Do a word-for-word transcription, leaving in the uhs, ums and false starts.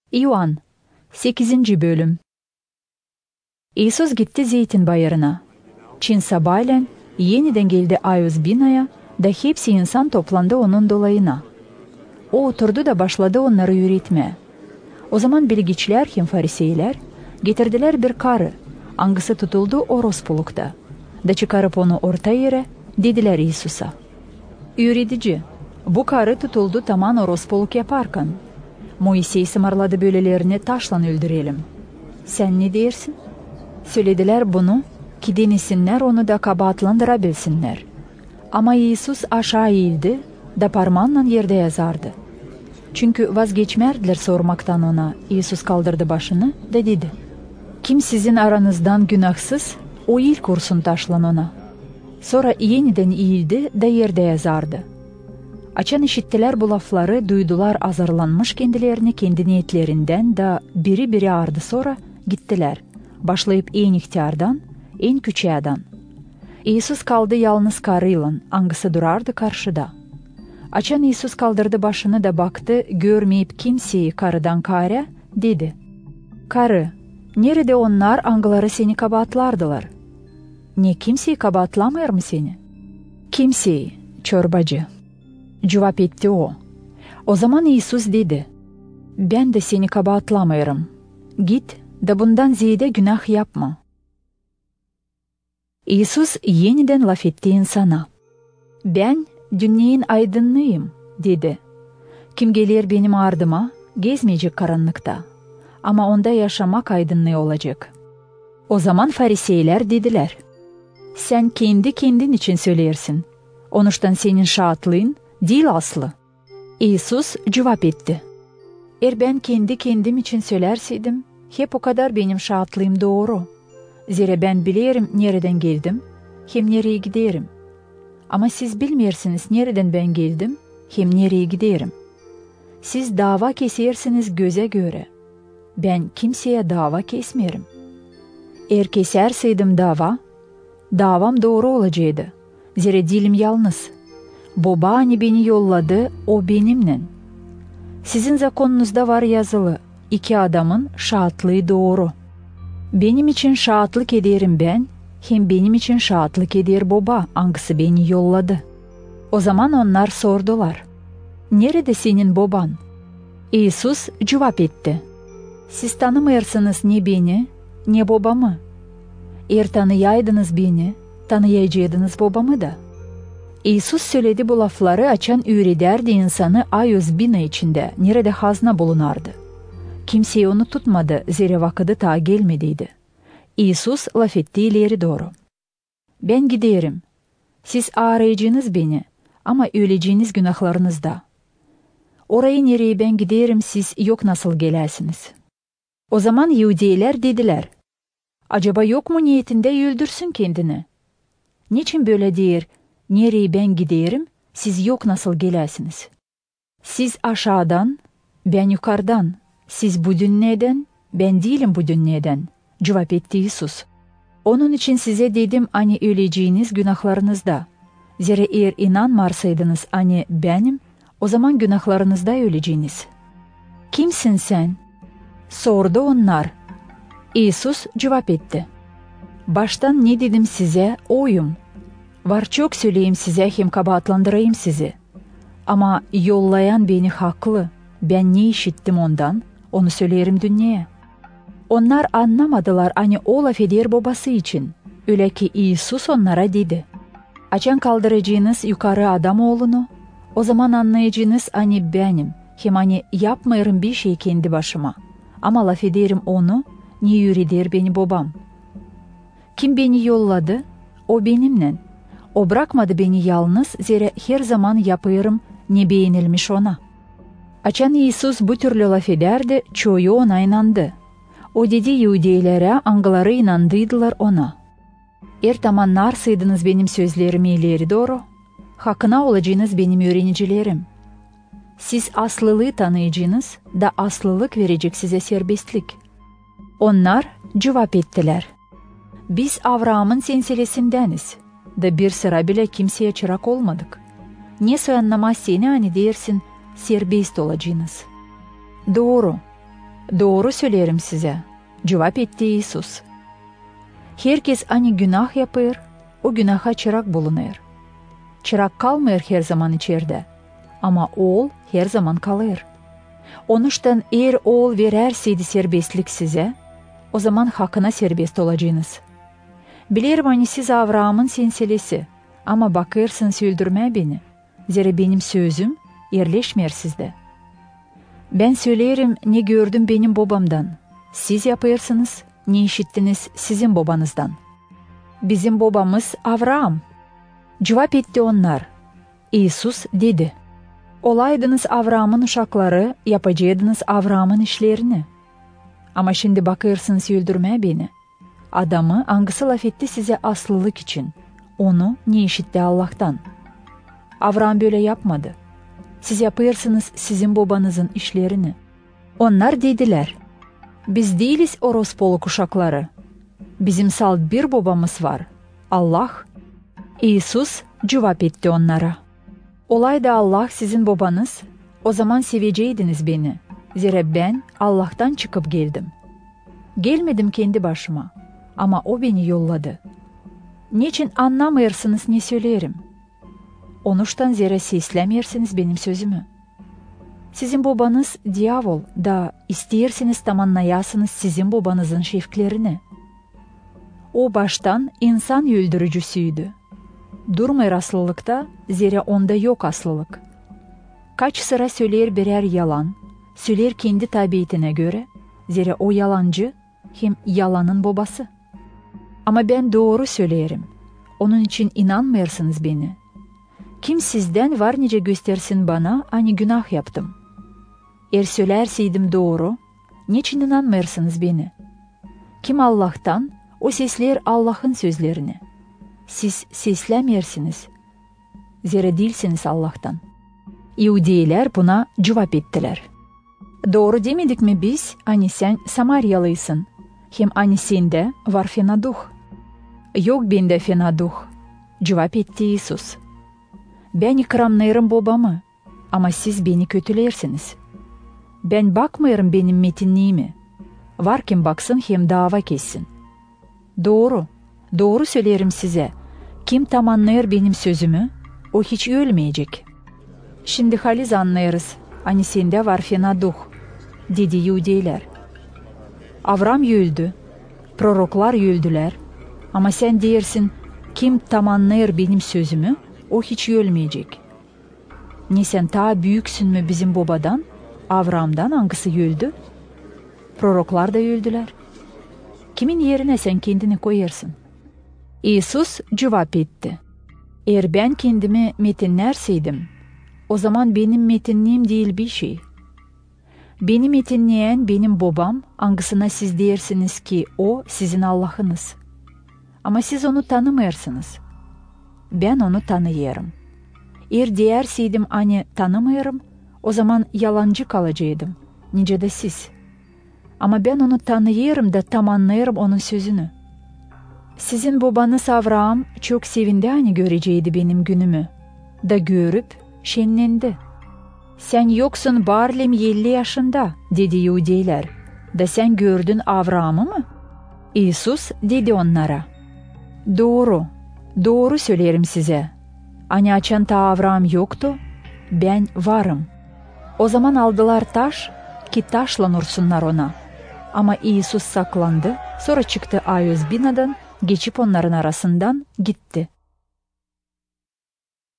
İoan sekizinci bölüm. İsus gitti Zeytin Bayırı'na. Çin sabahleyin yeniden geldi Ayos binaya da hepsi insan toplandı onun dolayına. O oturdu da başladı onları yürütmeye. O zaman bilgiçler hem fariseyler getirdiler bir karı, angısı tutuldu orospulukta. Da çıkarıp onu orta yere dediler İsus'a: "Öğretici, bu karı tutuldu taman orospuluk yaparken. Moisey sımarladı böylelerini taşla öldürelim. Sen ne dersin?" Söylediler bunu ki denesinler onu da kabahatlandırabilsinler. Ama İsus aşağı eğildi da parmağınla yerde yazardı. Çünkü vazgeçmerdiler sormaktan ona. İsus kaldırdı başını da dedi: "Kim sizin aranızdan günahsız, o ilk vursun taşla ona." Sonra yeniden eğildi da yerde yazardı. Açan işittiler bu lafları, duydular azarlanmış kendilerini kendi niyetlerinden da biri biri ardı sonra gittiler. Başlayıp en ihtiyardan, en küçüğeden. İsus kaldı yalnız karıyla, angısı durardı karşıda. Açan İsus kaldırdı başını da baktı, görmeyip kimseyi karıdan kare, dedi: "Karı, nerede onlar angıları seni kabahatlardılar? Ne kimseyi kabahatlamıyor mu seni?" "Kimseyi, çorbacı," cevap etti o. O zaman İsus dedi: "Ben de seni kabahatlamıyorum. Git da bundan ziyade günah yapma." İsus yeniden laf etti insana: "Ben dünyanın aydınlığıyım," dedi. "Kim gelir benim ardıma gezmeyecek karanlıkta, ama onda yaşamak aydınlığı olacak." O zaman fariseyler dediler: "Sen kendi kendin için söylersin. Onuştan senin şahatlığın değil aslı." İsus cevap etti: "Eğer ben kendi kendim için söylerseydim, hep o kadar benim şahatlığım doğru. Zira ben bilirim nereden geldim, hem nereye giderim. Ama siz bilmiyorsunuz nereden ben geldim, hem nereye giderim. Siz dava kesersiniz göze göre. Ben kimseye dava kesmerim. Eğer keserseydim dava, davam doğru olacaktı. Zira dilim yalnız. Baba hani beni yolladı, o benimle. Sizin zakonunuzda var yazılı, iki adamın şahitliği doğru. Benim için şahitlik ederim ben, hem benim için şahitlik eder baba, angısı beni yolladı." O zaman onlar sordular: "Nerede senin baban?" İsus cevap etti: "Siz tanımıyorsunuz ne beni, ne babamı. Eğer tanıyaydınız beni, tanıyacaktınız babamı da." İsus söyledi bu lafları açan öğrederdi insanı Ayos bina içinde, nerede hazna bulunardı. Kimseyi onu tutmadı, zira vakıdı ta gelmediydi. İsus laf etti ileri doğru: "Ben giderim. Siz arayacaksınız beni, ama öleceğiniz günahlarınızda. Oraya nereye ben giderim siz yok nasıl gelesiniz?" O zaman Yahudiler dediler: "Acaba yok mu niyetinde öldürsün kendini? Niçin böyle der, nereye ben giderim siz yok nasıl gelesiniz? Siz aşağıdan, ben yukarıdan. Siz bu dünyadan, ben değilim bu dünyadan," cevap etti İsus. "Onun için size dedim hani öleceğiniz günahlarınızda. Zira eğer inanmarsaydınız hani benim, o zaman günahlarınızda öleceğiniz." "Kimsin sen?" sordu onlar. İsus cevap etti: "Baştan ne dedim size, oyum. Var çok söyleyeyim size hem kabahatlandırayım sizi. Ama yollayan beni haklı. Ben ne işittim ondan, onu söylerim dünyaya." Onlar anlamadılar hani o laf eder babası için. Öyle ki İsus onlara dedi: "Açan kaldıracağınız yukarı adam oğlunu, o zaman anlayacağınız hani benim, hem hani yapmıyorum bir şey kendi başıma. Ama laf ederim onu, ne yürüder beni babam. Kim beni yolladı, o benimle. O bırakmadı beni yalnız, zira her zaman yapıyorum ne beğenilmiş ona." Açan İsus bu türlü laf ederdi, çoğu ona inandı. O dedi Yahudilere, angıları inandıydılar ona: "Eğer tamamlarsaydınız benim sözlerimi ileri doğru, hakkına olacağınız benim öğrenicilerim. Siz aslılığı tanıyacaksınız da aslılık verecek size serbestlik." Onlar cevap ettiler: "Biz Avraam'ın silsilesindeniz da bir sıra bile kimseye çırak olmadık. Ne soyanlamaz seni hani dersin, serbest olacaksınız." "Doğru, Doğru söylerim size, cevap etti İsus. Herkes hani günah yapır, o günaha çırak bulunur. Çırak kalmıyor her zaman içeride, ama oğul her zaman kalır. Onuştan eğer oğul vererseydi serbestlik size, o zaman hakkına serbest olacaksınız. Bilirim hani siz Avraam'ın senselesi, ama bakırsınız öldürme beni. Zira benim sözüm yerleşmiyor sizde. Ben söylerim ne gördüm benim babamdan. Siz yapırsınız, ne işittiniz sizin babanızdan. Bizim babamız Avraam. Cevap etti onlar. İsus dedi. Olaydınız Avraam'ın uşakları, yapacaktınız Avraam'ın işlerini. Ama şimdi bakırsınız öldürmeye beni. Adamı hangisi laf etti size aslılık için? Onu ne işitti Allah'tan? Avraam böyle yapmadı. Siz yapırsınız sizin babanızın işlerini. Onlar dediler. Biz değiliz orospoluk uşakları. Bizim salt bir babamız var. Allah. İsus cevap etti onlara. Olaydı Allah sizin babanız, o zaman seveceydiniz beni. Zira ben Allah'tan çıkıp geldim. Gelmedim kendi başıma, ama o beni yolladı. Niçin anlamıyorsunuz ne söylerim? Onuştan zira seslemiyorsunuz benim sözümü. Sizin babanız diyavol da isteyersiniz tamamlayasınız sizin babanızın şefklerini. O baştan insan öldürücüsüydü. Durmuyor aslılıkta, zira onda yok aslılık. Kaç sıra söyler birer yalan, söyler kendi tabiatine göre, zira o yalancı hem yalanın babası. Ama ben doğru söylerim, onun için inanmıyorsunuz beni. Kim sizden var nice göstersin bana, hani günah yaptım. Eğer söylerseydim doğru, niçin inanmıyorsunuz beni? Kim Allah'tan, o sesler Allah'ın sözlerini. Siz seslemiyorsunuz. Zira değilsiniz Allah'tan. İhudiler buna cevap ettiler. Doğru demedik mi biz, hani sen Samaryalısın, hem hani sende var fenaduh. Yok bende fenaduh, cevap etti İsus. Ben ikramlarım babamı, ama siz beni kötülersiniz. Ben bakmıyorum benim metinliğime. Var kim baksın hem dava kessin. Doğru, doğru söylerim size. Kim tamamlar benim sözümü, o hiç ölmeyecek. Şimdi haliz anlarız, hani sende var fenaduh, dedi Yahudiler. Avram öldü, proroklar öldüler, ama sen dersin, kim tamamlar benim sözümü, o hiç ölmeyecek. Ne sen ta büyüksün mü bizim babadan, Avram'dan hangisi öldü? Proroklar da öldüler. Kimin yerine sen kendini koyarsın? İsus cevap etti. Eğer ben kendimi metinlerseydim, o zaman benim metinliğim değil bir şey. Beni metinleyen benim babam, hangisine siz dersiniz ki o sizin Allah'ınız. Ama siz onu tanımıyorsunuz. Ben onu tanıyorum. Eğer derseydim hani tanımıyorum, o zaman yalancı kalacaktım, nice de siz. Ama ben onu tanıyorum da tam anlıyorum onun sözünü. Sizin babanız Avraam çok sevindi hani göreceğiydi benim günümü. Da görüp şenlendi. Sen yoksun Barlem elli yaşında, dedi Yahudiler. Da sen gördün Avraam'ı mı? İsus dedi onlara. Doğru, doğru söylerim size. Hani açan ta Avraam yoktu, ben varım. O zaman aldılar taş, ki taşla vursunlar ona. Ama İsus saklandı, sonra çıktı ayöz binadan, geçip onların arasından gitti.